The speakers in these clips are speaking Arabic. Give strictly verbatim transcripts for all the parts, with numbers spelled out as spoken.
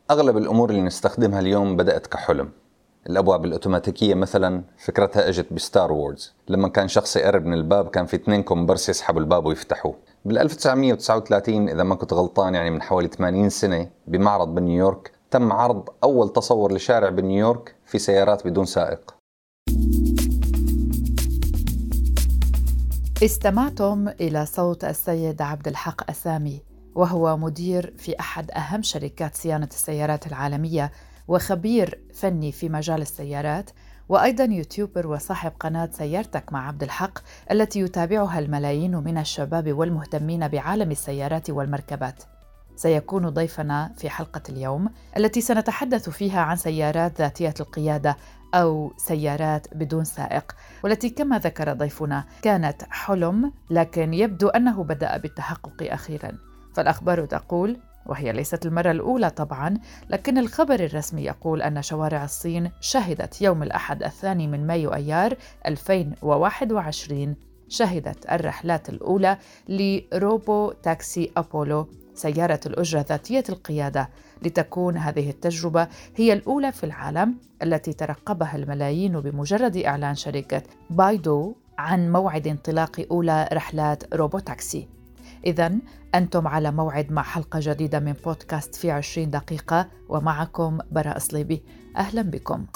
أغلب الأمور اللي نستخدمها اليوم بدأت كحلم. الأبواب الأوتوماتيكية مثلا فكرتها أجت بستار وورز، لما كان شخص يقرب من الباب كان في اثنين كومبرس يسحبوا الباب ويفتحوه. بال ألف وتسعمية وتسعة وثلاثين إذا ما كنت غلطان، يعني من حوالي ثمانين سنة، بمعرض بنيويورك تم عرض أول تصور لشارع بنيويورك في سيارات بدون سائق. استمعتم إلى صوت السيد عبد الحق أسامي، وهو مدير في أحد أهم شركات صيانة السيارات العالمية وخبير فني في مجال السيارات، وأيضاً يوتيوبر وصاحب قناة سيارتك مع عبد الحق التي يتابعها الملايين من الشباب والمهتمين بعالم السيارات والمركبات. سيكون ضيفنا في حلقة اليوم التي سنتحدث فيها عن سيارات ذاتية القيادة أو سيارات بدون سائق، والتي كما ذكر ضيفنا كانت حلم، لكن يبدو أنه بدأ بالتحقق أخيراً. فالأخبار تقول، وهي ليست المرة الأولى طبعاً، لكن الخبر الرسمي يقول أن شوارع الصين شهدت يوم الأحد الثاني من مايو أيار ألفين وواحد وعشرين شهدت الرحلات الأولى لروبو تاكسي أبولو، سيارة الأجرة ذاتية القيادة، لتكون هذه التجربة هي الأولى في العالم التي ترقبها الملايين بمجرد إعلان شركة بايدو عن موعد انطلاق أولى رحلات روبو تاكسي. إذن أنتم على موعد مع حلقة جديدة من بودكاست في عشرين دقيقة، ومعكم براء صليبي. أهلا بكم.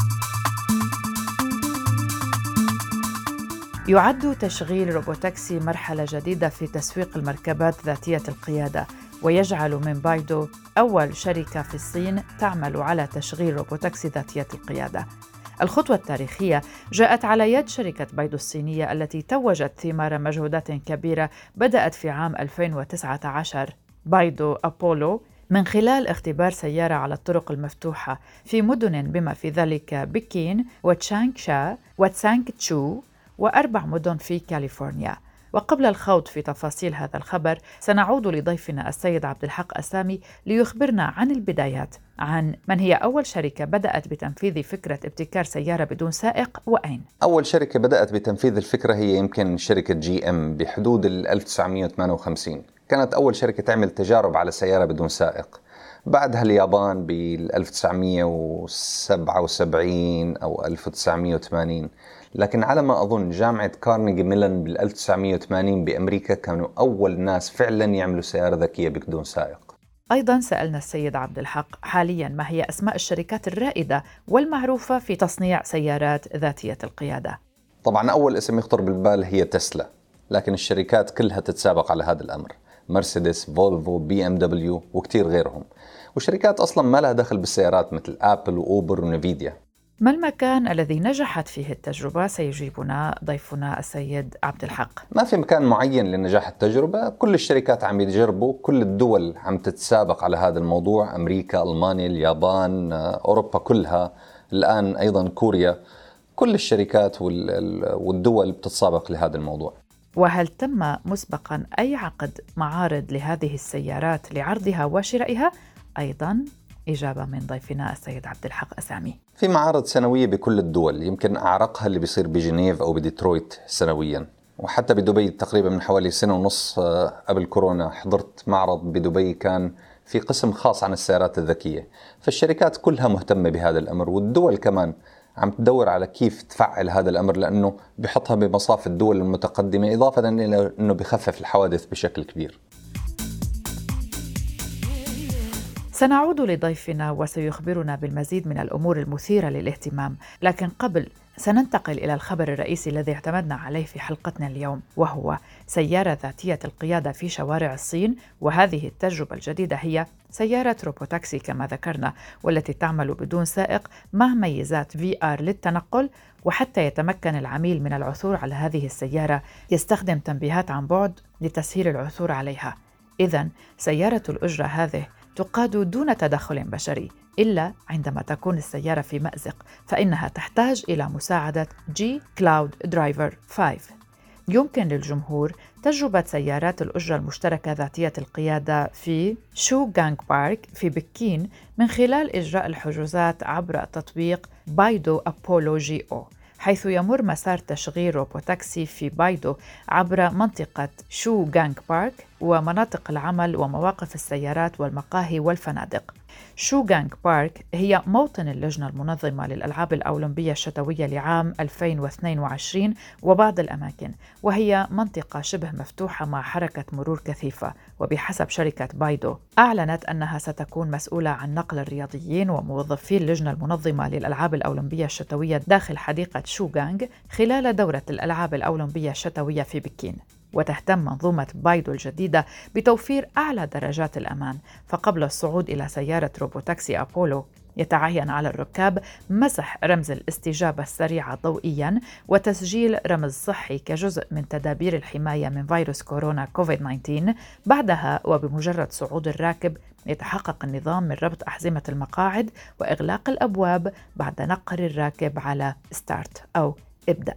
يعد تشغيل روبوتاكسي مرحلة جديدة في تسويق المركبات ذاتية القيادة، ويجعل من بايدو أول شركة في الصين تعمل على تشغيل روبوتاكسي ذاتية القيادة. الخطوة التاريخية جاءت على يد شركة بايدو الصينية التي توجت ثمار مجهودات كبيرة بدأت في عام ألفين وتسعة عشر. بايدو أبولو من خلال اختبار سيارة على الطرق المفتوحة في مدن بما في ذلك بكين وتشانغشا وتسانغتشو وأربع مدن في كاليفورنيا. وقبل الخوض في تفاصيل هذا الخبر، سنعود لضيفنا السيد عبد الحق أسامي ليخبرنا عن البدايات، عن من هي أول شركة بدأت بتنفيذ فكرة ابتكار سيارة بدون سائق وأين. أول شركة بدأت بتنفيذ الفكرة هي يمكن شركة جي إم بحدود ال ألف وتسعمية وثمانية وخمسين، كانت أول شركة تعمل تجارب على سيارة بدون سائق. بعدها اليابان بال ألف وتسعمية وسبعة وسبعين أو ألف وتسعمية وثمانين، لكن على ما أظن جامعة كارنيجي ميلون بال ألف وتسعمية وثمانين بأمريكا كانوا أول ناس فعلا يعملوا سيارة ذكية بدون سائق. أيضاً سألنا السيد عبد الحق حالياً ما هي أسماء الشركات الرائدة والمعروفة في تصنيع سيارات ذاتية القيادة. طبعاً أول اسم يخطر بالبال هي تسلا، لكن الشركات كلها تتسابق على هذا الأمر: مرسيدس، فولفو، بي ام دبليو وكتير غيرهم، وشركات أصلاً ما لها دخل بالسيارات مثل آبل وأوبر ونفيديا. ما المكان الذي نجحت فيه التجربة؟ سيجيبنا ضيفنا السيد عبد الحق. ما في مكان معين لنجاح التجربة، كل الشركات عم يجربوا، كل الدول عم تتسابق على هذا الموضوع، أمريكا، ألمانيا، اليابان، أوروبا كلها، الآن أيضا كوريا، كل الشركات والدول بتتسابق لهذا الموضوع. وهل تم مسبقا أي عقد معارض لهذه السيارات لعرضها وشرائها؟ أيضا إجابة من ضيفنا السيد عبد الحق أسامي. في معارض سنوية بكل الدول، يمكن أعرقها اللي بيصير بجنيف أو بديترويت سنويا، وحتى بدبي تقريبا من حوالي سنة ونص قبل كورونا حضرت معرض بدبي كان في قسم خاص عن السيارات الذكية. فالشركات كلها مهتمة بهذا الأمر، والدول كمان عم تدور على كيف تفعل هذا الأمر، لأنه بيحطها بمصاف الدول المتقدمة، إضافة إلى أنه بيخفف الحوادث بشكل كبير. سنعود لضيفنا وسيخبرنا بالمزيد من الأمور المثيرة للاهتمام، لكن قبل سننتقل إلى الخبر الرئيسي الذي اعتمدنا عليه في حلقتنا اليوم، وهو سيارة ذاتية القيادة في شوارع الصين. وهذه التجربة الجديدة هي سيارة روبوتاكسي كما ذكرنا، والتي تعمل بدون سائق مع ميزات في آر للتنقل. وحتى يتمكن العميل من العثور على هذه السيارة يستخدم تنبيهات عن بعد لتسهيل العثور عليها. إذن سيارة الأجرة هذه تقاد دون تدخل بشري، إلا عندما تكون السيارة في مأزق فإنها تحتاج إلى مساعدة جي كلاود درايفر خمسة. يمكن للجمهور تجربة سيارات الأجرة المشتركة ذاتية القيادة في شو غانغ بارك في بكين من خلال إجراء الحجوزات عبر تطبيق بايدو أبولو جي أو، حيث يمر مسار تشغيل روبوتاكسي في بايدو عبر منطقة شو غانغ بارك ومناطق العمل ومواقف السيارات والمقاهي والفنادق. شوغانغ بارك هي موطن اللجنة المنظمة للألعاب الأولمبية الشتوية لعام ألفين واثنين وعشرين وبعض الأماكن، وهي منطقة شبه مفتوحة مع حركة مرور كثيفة. وبحسب شركة بايدو أعلنت أنها ستكون مسؤولة عن نقل الرياضيين وموظفي اللجنة المنظمة للألعاب الأولمبية الشتوية داخل حديقة شوغانغ خلال دورة الألعاب الأولمبية الشتوية في بكين. وتهتم منظومة بايدو الجديدة بتوفير أعلى درجات الأمان، فقبل الصعود إلى سيارة روبوتاكسي أبولو يتعين على الركاب مسح رمز الاستجابة السريعة ضوئياً وتسجيل رمز صحي كجزء من تدابير الحماية من فيروس كورونا كوفيد تسعة عشر. بعدها وبمجرد صعود الراكب يتحقق النظام من ربط أحزمة المقاعد وإغلاق الأبواب بعد نقر الراكب على ستارت أو ابدأ.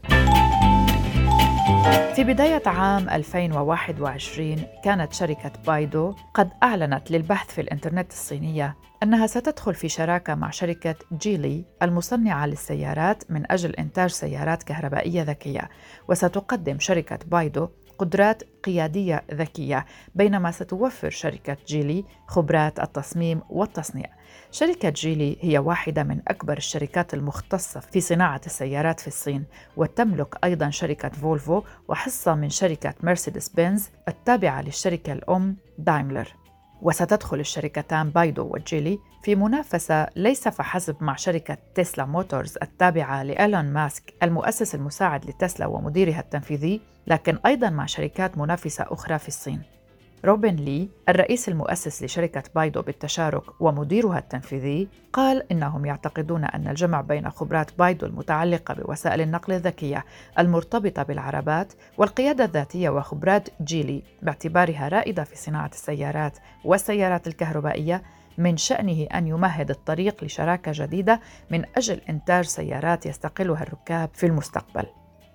في بداية عام ألفين وواحد وعشرين كانت شركة بايدو قد أعلنت للبحث في الإنترنت الصينية أنها ستدخل في شراكة مع شركة جيلي المصنعة للسيارات من أجل إنتاج سيارات كهربائية ذكية. وستقدم شركة بايدو قدرات قيادية ذكية، بينما ستوفر شركة جيلي خبرات التصميم والتصنيع. شركة جيلي هي واحدة من أكبر الشركات المختصة في صناعة السيارات في الصين، وتملك أيضاً شركة فولفو وحصة من شركة مرسيدس بنز التابعة للشركة الأم دايملر. وستدخل الشركتان بايدو وجيلي في منافسة ليس فحسب مع شركة تسلا موتورز التابعة لإيلون ماسك المؤسس المساعد لتسلا ومديرها التنفيذي، لكن أيضاً مع شركات منافسة أخرى في الصين. روبن لي الرئيس المؤسس لشركة بايدو بالتشارك ومديرها التنفيذي قال إنهم يعتقدون أن الجمع بين خبرات بايدو المتعلقة بوسائل النقل الذكية المرتبطة بالعربات والقيادة الذاتية وخبرات جيلي باعتبارها رائدة في صناعة السيارات والسيارات الكهربائية من شأنه أن يمهد الطريق لشراكة جديدة من أجل إنتاج سيارات يستقلها الركاب في المستقبل.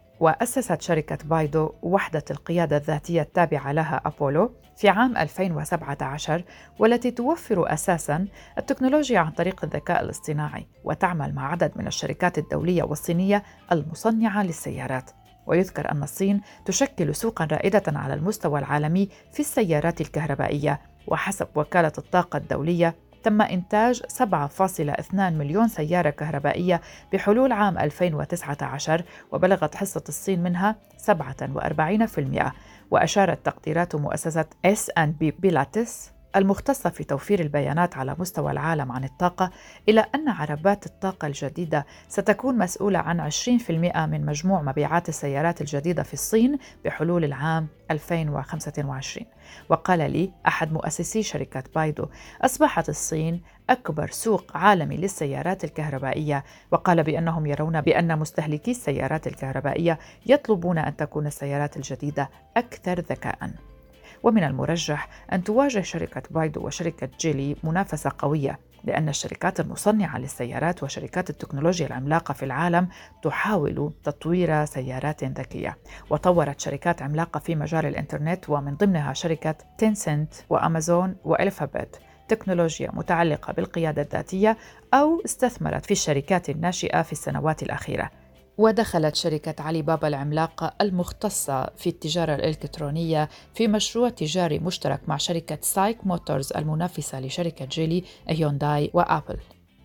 وأسست شركة بايدو وحدة القيادة الذاتية التابعة لها أبولو في عام ألفين وسبعة عشر، والتي توفر أساساً التكنولوجيا عن طريق الذكاء الاصطناعي، وتعمل مع عدد من الشركات الدولية والصينية المصنعة للسيارات. ويذكر أن الصين تشكل سوقاً رائدة على المستوى العالمي في السيارات الكهربائية، وحسب وكالة الطاقة الدولية تم إنتاج سبعة فاصلة اثنين مليون سيارة كهربائية بحلول عام ألفين وتسعة عشر، وبلغت حصة الصين منها سبعة وأربعين بالمئة. وأشارت تقديرات مؤسسة إس أند بي بيلاتس المختصة في توفير البيانات على مستوى العالم عن الطاقة إلى أن عربات الطاقة الجديدة ستكون مسؤولة عن عشرين بالمئة من مجموع مبيعات السيارات الجديدة في الصين بحلول العام ألفين وخمسة وعشرين. وقال لي أحد مؤسسي شركة بايدو: أصبحت الصين أكبر سوق عالمي للسيارات الكهربائية، وقال بأنهم يرون بأن مستهلكي السيارات الكهربائية يطلبون أن تكون السيارات الجديدة أكثر ذكاءً. ومن المرجح أن تواجه شركة بايدو وشركة جيلي منافسة قوية، لأن الشركات المصنعة للسيارات وشركات التكنولوجيا العملاقة في العالم تحاول تطوير سيارات ذكية. وطورت شركات عملاقة في مجال الإنترنت، ومن ضمنها شركة تينسنت وأمازون وألفابت تكنولوجيا متعلقة بالقيادة الذاتية، أو استثمرت في الشركات الناشئة في السنوات الأخيرة. ودخلت شركة علي بابا العملاقة المختصة في التجارة الإلكترونية في مشروع تجاري مشترك مع شركة سايك موتورز المنافسة لشركة جيلي، هيونداي وآبل.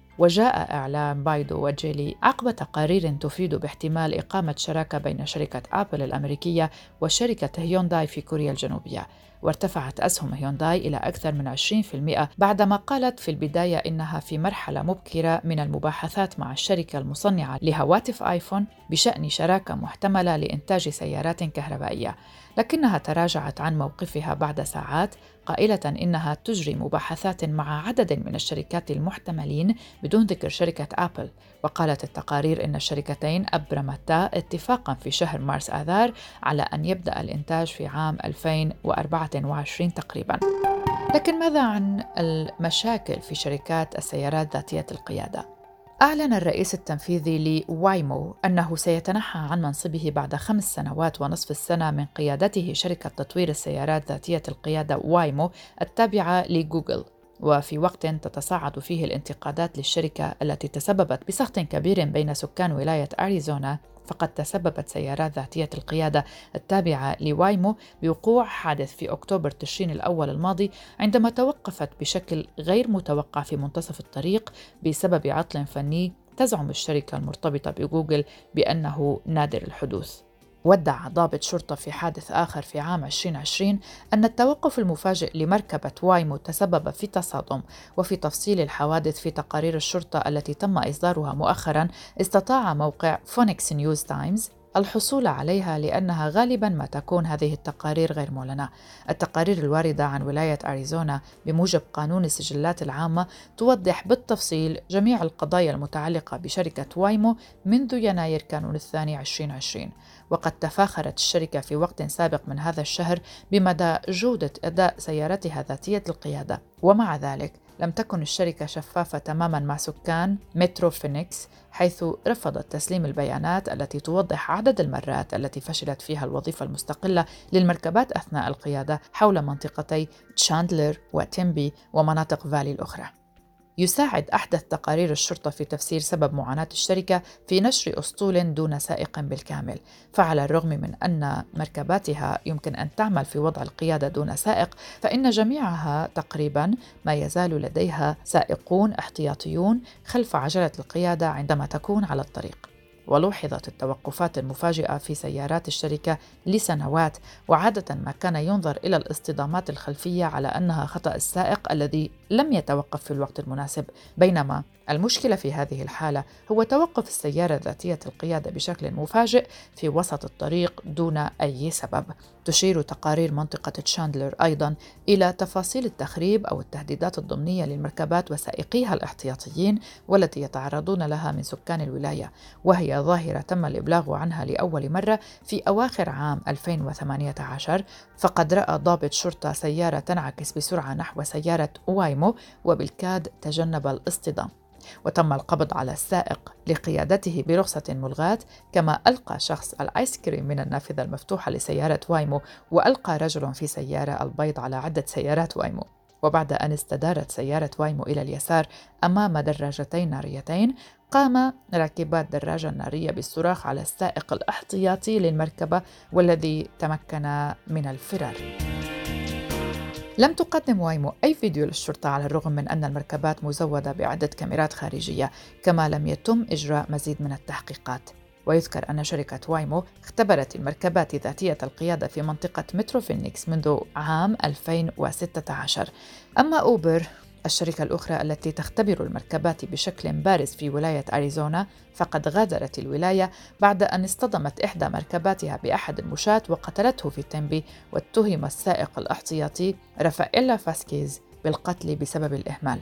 وجاء إعلان بايدو وجيلي عقب تقارير تفيد باحتمال إقامة شراكة بين شركة آبل الأمريكية وشركة هيونداي في كوريا الجنوبية. وارتفعت أسهم هيونداي إلى أكثر من عشرين بالمئة بعدما قالت في البداية إنها في مرحلة مبكرة من المباحثات مع الشركة المصنعة لهواتف آيفون بشأن شراكة محتملة لإنتاج سيارات كهربائية، لكنها تراجعت عن موقفها بعد ساعات قائلة إنها تجري مباحثات مع عدد من الشركات المحتملين بدون ذكر شركة آبل. وقالت التقارير إن الشركتين أبرمتا اتفاقاً في شهر مارس آذار على أن يبدأ الإنتاج في عام ألفين وأربعة وعشرين تقريباً. لكن ماذا عن المشاكل في شركات السيارات ذاتية القيادة؟ أعلن الرئيس التنفيذي لوايمو أنه سيتنحى عن منصبه بعد خمس سنوات ونصف السنة من قيادته شركة تطوير السيارات ذاتية القيادة وايمو التابعة لجوجل. وفي وقت تتصاعد فيه الانتقادات للشركة التي تسببت بسخط كبير بين سكان ولاية أريزونا، فقد تسببت سيارات ذاتية القيادة التابعة لوايمو بوقوع حادث في أكتوبر تشرين الأول الماضي، عندما توقفت بشكل غير متوقع في منتصف الطريق بسبب عطل فني تزعم الشركة المرتبطة بجوجل بأنه نادر الحدوث. وادعى ضابط شرطة في حادث آخر في عام ألفين وعشرين أن التوقف المفاجئ لمركبة وايمو تسبب في تصادم. وفي تفصيل الحوادث في تقارير الشرطة التي تم إصدارها مؤخراً، استطاع موقع فونكس نيوز تايمز الحصول عليها لأنها غالباً ما تكون هذه التقارير غير معلنة. التقارير الواردة عن ولاية أريزونا بموجب قانون السجلات العامة توضح بالتفصيل جميع القضايا المتعلقة بشركة وايمو منذ يناير كانون الثاني ألفين وعشرين. وقد تفاخرت الشركة في وقت سابق من هذا الشهر بمدى جودة أداء سيارتها ذاتية القيادة، ومع ذلك لم تكن الشركة شفافة تماماً مع سكان مترو فينيكس، حيث رفضت تسليم البيانات التي توضح عدد المرات التي فشلت فيها الوظيفة المستقلة للمركبات أثناء القيادة حول منطقتي تشاندلر وتيمبي ومناطق فالي الأخرى. يساعد أحدث تقارير الشرطة في تفسير سبب معاناة الشركة في نشر أسطول دون سائق بالكامل، فعلى الرغم من أن مركباتها يمكن أن تعمل في وضع القيادة دون سائق، فإن جميعها تقريباً ما يزال لديها سائقون احتياطيون خلف عجلة القيادة عندما تكون على الطريق. ولوحظت التوقفات المفاجئة في سيارات الشركة لسنوات، وعادة ما كان ينظر إلى الاصطدامات الخلفية على أنها خطأ السائق الذي لم يتوقف في الوقت المناسب، بينما المشكلة في هذه الحالة هو توقف السيارة ذاتية القيادة بشكل مفاجئ في وسط الطريق دون أي سبب. تشير تقارير منطقة تشاندلر أيضاً إلى تفاصيل التخريب أو التهديدات الضمنية للمركبات وسائقيها الاحتياطيين والتي يتعرضون لها من سكان الولاية، وهي ظاهرة تم الإبلاغ عنها لأول مرة في أواخر عام ألفين وثمانية عشر. فقد رأى ضابط شرطة سيارة تنعكس بسرعة نحو سيارة وايمو وبالكاد تجنب الاصطدام، وتم القبض على السائق لقيادته برخصة ملغاة، كما ألقى شخص الآيس كريم من النافذة المفتوحة لسيارة وايمو، وألقى رجل في سيارة البيض على عدة سيارات وايمو. وبعد أن استدارت سيارة وايمو إلى اليسار أمام دراجتين ناريتين، قام راكبات دراجة نارية بالصراخ على السائق الاحتياطي للمركبة والذي تمكن من الفرار. لم تقدم وايمو أي فيديو للشرطة على الرغم من أن المركبات مزودة بعدة كاميرات خارجية، كما لم يتم إجراء مزيد من التحقيقات. ويذكر أن شركة وايمو اختبرت المركبات ذاتية القيادة في منطقة مترو فينيكس منذ عام ألفين وستة عشر. أما أوبر الشركة الأخرى التي تختبر المركبات بشكل بارز في ولاية أريزونا، فقد غادرت الولاية بعد أن اصطدمت إحدى مركباتها بأحد المشاة وقتلته في تيمبي، واتهم السائق الاحتياطي رافائيلا فاسكيز بالقتل بسبب الإهمال.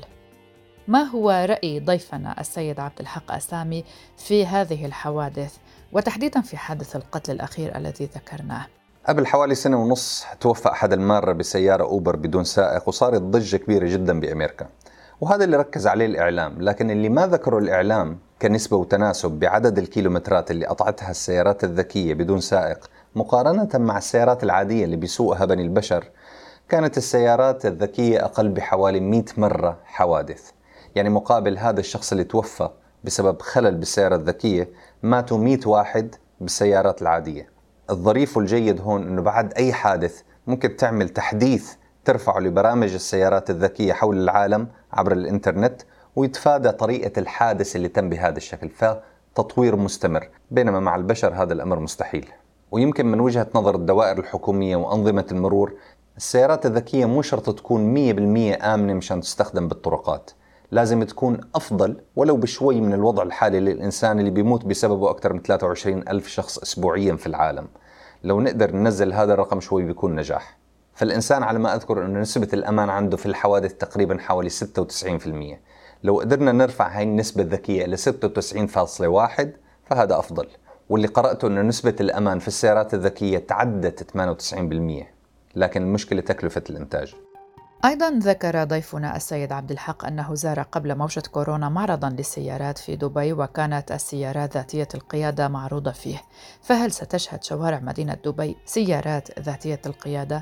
ما هو رأي ضيفنا السيد عبد الحق أسامي في هذه الحوادث، وتحديداً في حادث القتل الأخير الذي ذكرناه؟ قبل حوالي سنة ونص توفى أحد المارة بسيارة أوبر بدون سائق، وصارت ضجة كبيرة جدا بأمريكا، وهذا اللي ركز عليه الإعلام. لكن اللي ما ذكره الإعلام كنسبة وتناسب بعدد الكيلومترات اللي قطعتها السيارات الذكية بدون سائق مقارنة مع السيارات العادية اللي بيسوقها بني البشر، كانت السيارات الذكية أقل بحوالي مئة مرة حوادث. يعني مقابل هذا الشخص اللي توفى بسبب خلل بالسيارة الذكية، ماتوا مئة واحد بالسيارات العادية. الظريف والجيد هون أنه بعد أي حادث ممكن تعمل تحديث ترفعه لبرامج السيارات الذكية حول العالم عبر الإنترنت ويتفادى طريقة الحادث اللي تم بهذا الشكل، فتطوير مستمر، بينما مع البشر هذا الأمر مستحيل. ويمكن من وجهة نظر الدوائر الحكومية وأنظمة المرور، السيارات الذكية مو شرط تكون مية بالمية آمنة مشان تستخدم بالطرقات، لازم تكون أفضل ولو بشوي من الوضع الحالي للإنسان اللي بيموت بسببه أكثر من ثلاثة وعشرين ألف شخص أسبوعيا في العالم. لو نقدر ننزل هذا الرقم شوي بيكون نجاح. فالإنسان على ما أذكر أنه نسبة الأمان عنده في الحوادث تقريبا حوالي ستة وتسعين بالمية. لو قدرنا نرفع هاي النسبة الذكية إلى ستة وتسعين فاصلة واحد فهذا أفضل. واللي قرأته أنه نسبة الأمان في السيارات الذكية تعدت ثمانية وتسعين بالمية، لكن المشكلة تكلفة الإنتاج. أيضاً ذكر ضيفنا السيد عبد الحق أنه زار قبل موجة كورونا معرضاً للسيارات في دبي، وكانت السيارات ذاتية القيادة معروضة فيه. فهل ستشهد شوارع مدينة دبي سيارات ذاتية القيادة؟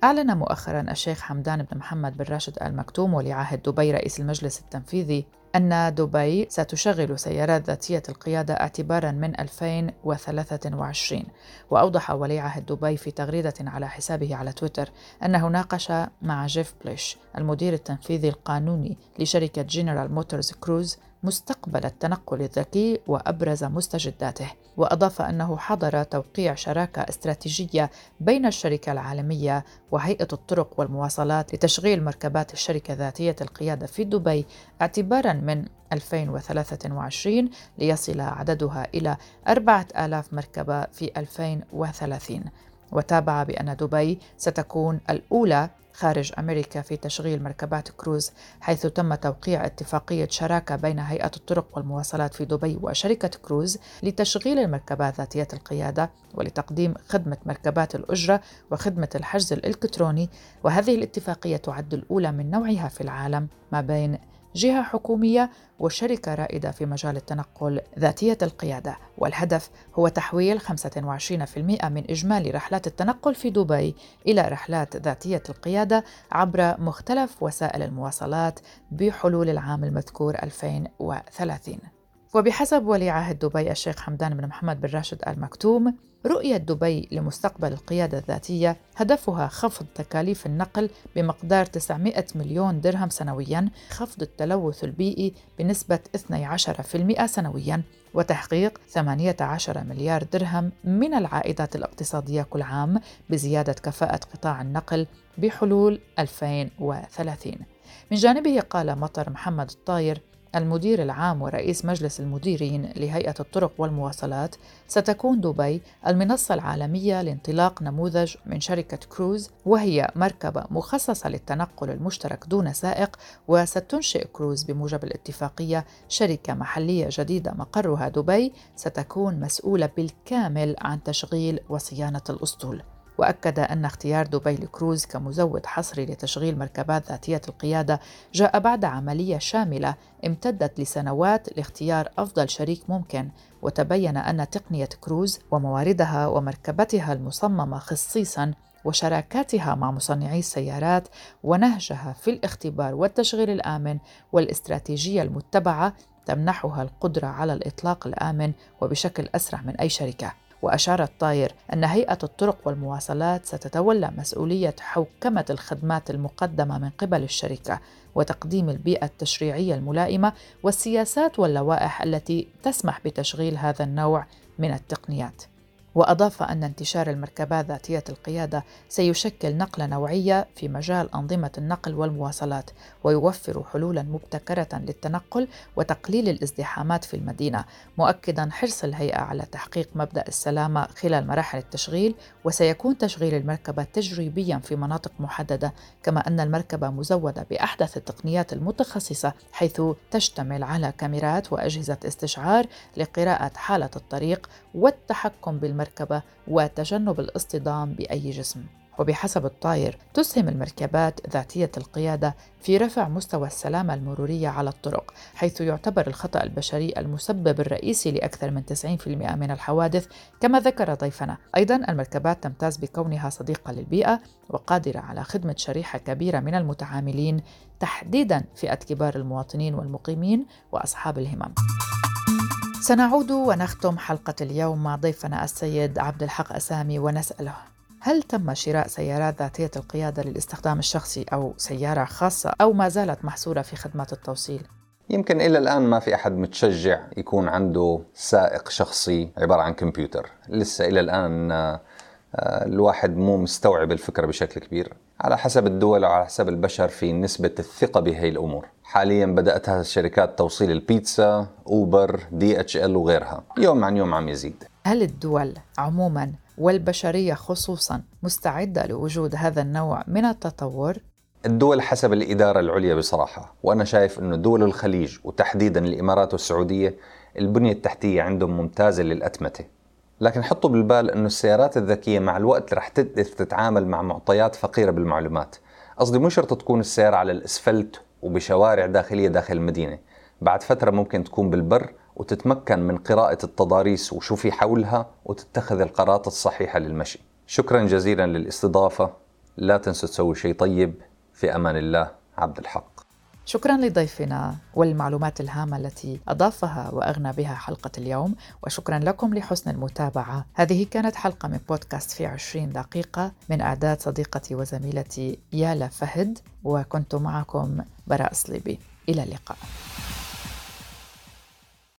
أعلن مؤخراً الشيخ حمدان بن محمد بن راشد آل مكتوم ولي عهد دبي رئيس المجلس التنفيذي أن دبي ستشغل سيارات ذاتية القيادة اعتباراً من ألفين وثلاثة وعشرين. وأوضح ولي عهد دبي في تغريدة على حسابه على تويتر أنه ناقش مع جيف بليش المدير التنفيذي القانوني لشركة جنرال موتورز كروز مستقبل التنقل الذكي وأبرز مستجداته. وأضاف أنه حضر توقيع شراكة استراتيجية بين الشركة العالمية وهيئة الطرق والمواصلات لتشغيل مركبات الشركة ذاتية القيادة في دبي اعتباراً من ألفين وثلاثة وعشرين ليصل عددها إلى أربعة آلاف مركبة في ألفين وثلاثين. وتابع بأن دبي ستكون الأولى خارج أمريكا في تشغيل مركبات كروز، حيث تم توقيع اتفاقية شراكة بين هيئة الطرق والمواصلات في دبي وشركة كروز لتشغيل المركبات ذاتية القيادة ولتقديم خدمة مركبات الأجرة وخدمة الحجز الإلكتروني. وهذه الاتفاقية تعد الأولى من نوعها في العالم ما بين جهة حكومية وشركة رائدة في مجال التنقل ذاتية القيادة. والهدف هو تحويل خمسة وعشرين بالمئة من إجمالي رحلات التنقل في دبي إلى رحلات ذاتية القيادة عبر مختلف وسائل المواصلات بحلول العام المذكور ألفين وثلاثين. وبحسب ولي عهد دبي الشيخ حمدان بن محمد بن راشد آل مكتوم، رؤية دبي لمستقبل القيادة الذاتية هدفها خفض تكاليف النقل بمقدار تسعمائة مليون درهم سنوياً، خفض التلوث البيئي بنسبة اثني عشر بالمئة سنوياً، وتحقيق ثمانية عشر مليار درهم من العائدات الاقتصادية كل عام بزيادة كفاءة قطاع النقل بحلول ألفين وثلاثين. من جانبه قال مطر محمد الطاير المدير العام ورئيس مجلس المديرين لهيئة الطرق والمواصلات، ستكون دبي المنصة العالمية لانطلاق نموذج من شركة كروز، وهي مركبة مخصصة للتنقل المشترك دون سائق. وستنشئ كروز بموجب الاتفاقية شركة محلية جديدة مقرها دبي ستكون مسؤولة بالكامل عن تشغيل وصيانة الأسطول. وأكد أن اختيار دبي لكروز كمزود حصري لتشغيل مركبات ذاتية القيادة جاء بعد عملية شاملة امتدت لسنوات لاختيار أفضل شريك ممكن. وتبين أن تقنية كروز ومواردها ومركبتها المصممة خصيصاً وشراكاتها مع مصنعي السيارات ونهجها في الاختبار والتشغيل الآمن والاستراتيجية المتبعة تمنحها القدرة على الإطلاق الآمن وبشكل أسرع من أي شركة. وأشار الطاير أن هيئة الطرق والمواصلات ستتولى مسؤولية حوكمة الخدمات المقدمة من قبل الشركة وتقديم البيئة التشريعية الملائمة والسياسات واللوائح التي تسمح بتشغيل هذا النوع من التقنيات. وأضاف أن انتشار المركبات ذاتية القيادة سيشكل نقلة نوعية في مجال أنظمة النقل والمواصلات، ويوفر حلولاً مبتكرة للتنقل وتقليل الازدحامات في المدينة، مؤكداً حرص الهيئة على تحقيق مبدأ السلامة خلال مراحل التشغيل. وسيكون تشغيل المركبة تجريبياً في مناطق محددة، كما أن المركبة مزودة بأحدث التقنيات المتخصصة، حيث تشتمل على كاميرات وأجهزة استشعار لقراءة حالة الطريق والتحكم بالمركبة مركبة وتجنب الاصطدام بأي جسم. وبحسب الطاير تسهم المركبات ذاتية القيادة في رفع مستوى السلامة المرورية على الطرق، حيث يعتبر الخطأ البشري المسبب الرئيسي لأكثر من تسعين بالمئة من الحوادث. كما ذكر ضيفنا، أيضاً المركبات تمتاز بكونها صديقة للبيئة وقادرة على خدمة شريحة كبيرة من المتعاملين، تحديداً فئة كبار المواطنين والمقيمين وأصحاب الهمم. سنعود ونختم حلقة اليوم مع ضيفنا السيد عبد الحق أسامي ونسأله: هل تم شراء سيارات ذاتية القيادة للاستخدام الشخصي أو سيارة خاصة، أو ما زالت محصورة في خدمات التوصيل؟ يمكن إلى الآن ما في أحد متشجع يكون عنده سائق شخصي عبارة عن كمبيوتر. لسه إلى الآن الواحد مو مستوعب الفكرة بشكل كبير. على حسب الدول وعلى حسب البشر في نسبة الثقة بهي الأمور. حاليا بدأتها شركات توصيل البيتزا، أوبر، دي اتش ال وغيرها، يوم عن يوم عم يزيد. هل الدول عموما والبشرية خصوصا مستعدة لوجود هذا النوع من التطور؟ الدول حسب الإدارة العليا بصراحة، وأنا شايف أنه دول الخليج وتحديدا الإمارات والسعودية البنية التحتية عندهم ممتازة للأتمتة. لكن حطوا بالبال أنه السيارات الذكية مع الوقت رح تقدر تتعامل مع معطيات فقيرة بالمعلومات. قصدي مو شرط تكون السيارة على الأسفلت وبشوارع داخلية داخل المدينة، بعد فترة ممكن تكون بالبر وتتمكن من قراءة التضاريس وشو في حولها وتتخذ القرارات الصحيحة للمشي. شكرا جزيلا للاستضافة، لا تنسوا تسوي شيء طيب. في أمان الله، عبد الحق. شكراً لضيفنا والمعلومات الهامة التي أضافها وأغنى بها حلقة اليوم، وشكراً لكم لحسن المتابعة. هذه كانت حلقة من بودكاست في عشرين دقيقة من إعداد صديقتي وزميلتي يالا فهد، وكنت معكم براء صليبي. إلى اللقاء.